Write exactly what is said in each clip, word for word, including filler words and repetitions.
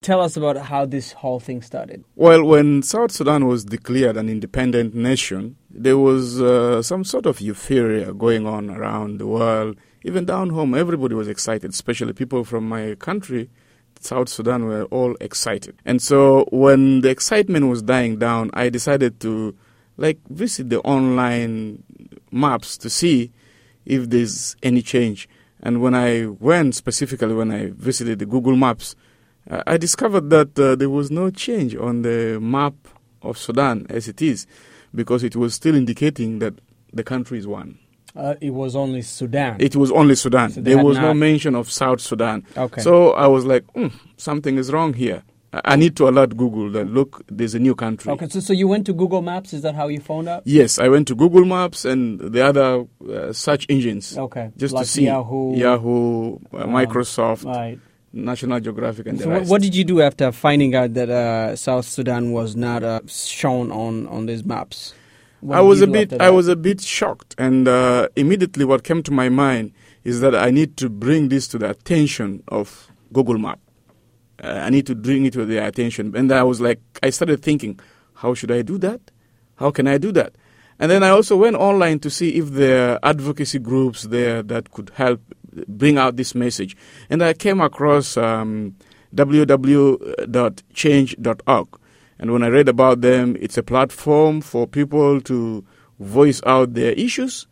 Tell us about how this whole thing started. Well, when South Sudan was declared an independent nation, there was uh, some sort of euphoria going on around the world. Even down home, everybody was excited, especially people from my country, South Sudan, were all excited. And so when the excitement was dying down, I decided to like visit the online maps to see if there's any change. And when I went, specifically when I visited the Google Maps, uh, I discovered that uh, there was no change on the map of Sudan as it is, because it was still indicating that the country is one. Uh, it was only Sudan. It was only Sudan. So there was not... no mention of South Sudan. Okay. So I was like, mm, something is wrong here. I need to alert Google that, look, there's a new country. Okay, so, so you went to Google Maps. Is that how you found out? Yes, I went to Google Maps and the other uh, search engines. Okay. Just like to see Yahoo. Yahoo, uh, um, Microsoft, right. National Geographic, and so the rest. What did you do after finding out that uh, South Sudan was not uh, shown on, on these maps? What I was a bit I was a bit shocked, and uh, immediately what came to my mind is that I need to bring this to the attention of Google Maps. Uh, I need to bring it to their attention. And I was like, I started thinking, how should I do that? How can I do that? And then I also went online to see if there are advocacy groups there that could help bring out this message. And I came across um, w w w dot change dot org. And when I read about them, it's a platform for people to voice out their issues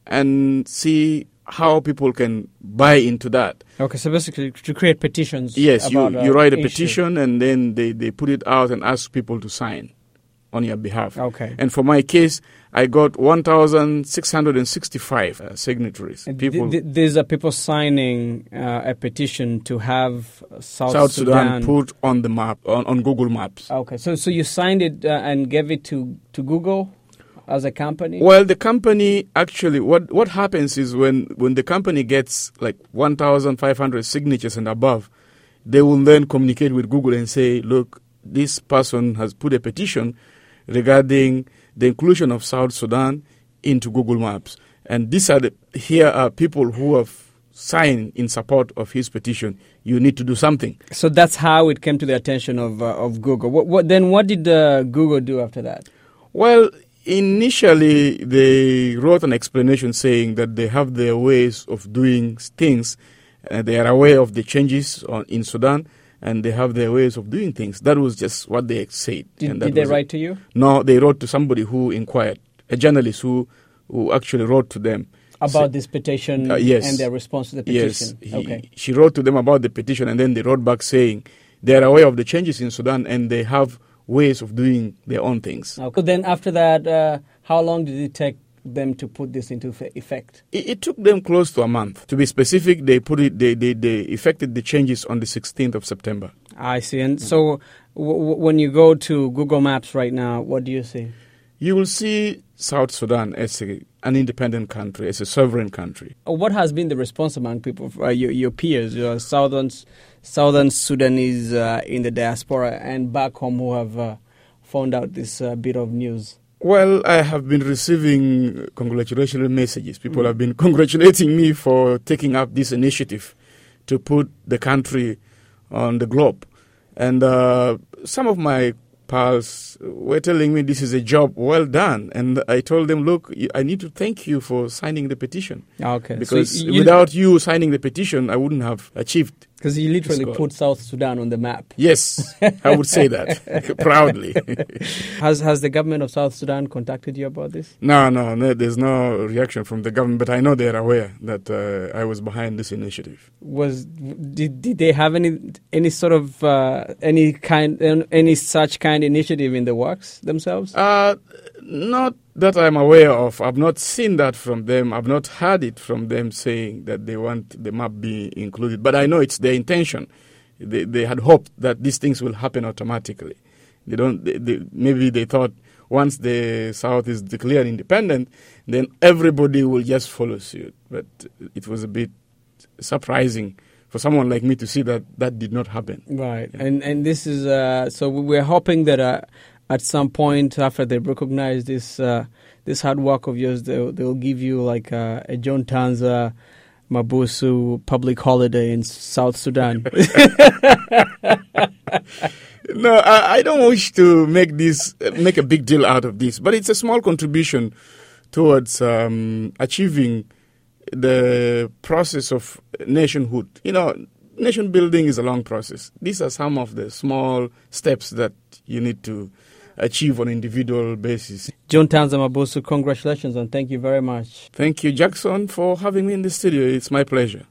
and see how people can buy into that. Okay, so basically to create petitions. Yes, about, you, uh, you write a issue. petition and then they, they put it out and ask people to sign on your behalf. Okay. And for my case, I got one thousand six hundred sixty-five uh, signatories. People, th- th- these are people signing uh, a petition to have South, South Sudan, Sudan put on the map, on, on Google Maps. Okay, so so you signed it uh, and gave it to, to Google as a company? Well, the company actually, what, what happens is when, when the company gets like one thousand five hundred signatures and above, they will then communicate with Google and say, look, this person has put a petition regarding the inclusion of South Sudan into Google Maps. And these are the, here are people who have signed in support of his petition. You need to do something. So that's how it came to the attention of uh, of Google. What, what then? What did uh, Google do after that? Well, initially they wrote an explanation saying that they have their ways of doing things. Uh, they are aware of the changes on, in Sudan, and they have their ways of doing things. That was just what they said. Did, and that did they was write it. to you? No, they wrote to somebody who inquired, a journalist who, who actually wrote to them. About so, this petition uh, yes. and their response to the Yes, petition? he, okay. she wrote to them about the petition, and then they wrote back saying they are aware of the changes in Sudan and they have ways of doing their own things. Okay. Then after that, uh, how long did it take them to put this into effect? It, it took them close to a month. To be specific, they put it. They they, they effected the changes on the sixteenth of September. I see. And mm-hmm. so w- w- when you go to Google Maps right now, what do you see? You will see South Sudan as a, an independent country, as a sovereign country. What has been the response among people, uh, your, your peers, your southern, southern Sudanese uh, in the diaspora and back home who have uh, found out this uh, bit of news? Well, I have been receiving congratulatory messages. People mm. have been congratulating me for taking up this initiative to put the country on the globe. And uh, some of my pals were telling me this is a job well done. And I told them, look, I need to thank you for signing the petition. Okay. Because so you, without you signing the petition, I wouldn't have achieved. Because you literally put South Sudan on the map. Yes, I would say that proudly. has has the government of South Sudan contacted you about this? No, no, no, there's no reaction from the government, but I know they're aware that uh, I was behind this initiative. Was did, did they have any any sort of uh, any kind any such kind initiative in the works themselves? Uh, not that I'm aware of. I've not seen that from them. I've not heard it from them saying that they want the map be included. But I know it's their intention. They they had hoped that these things will happen automatically. They don't. They, they, maybe they thought once the South is declared independent, then everybody will just follow suit. But it was a bit surprising for someone like me to see that that did not happen. Right. Yeah. And and this is uh, so we're hoping that. Uh, At some point, after they recognize this uh, this hard work of yours, they'll, they'll give you like a, a John Tanza Mabusu public holiday in South Sudan. No, I, I don't wish to make this make a big deal out of this, but it's a small contribution towards um, achieving the process of nationhood. You know, nation building is a long process. These are some of the small steps that you need to achieve on an individual basis. John Tanza Mabusu, congratulations and thank you very much. Thank you, Jackson, for having me in the studio. It's my pleasure.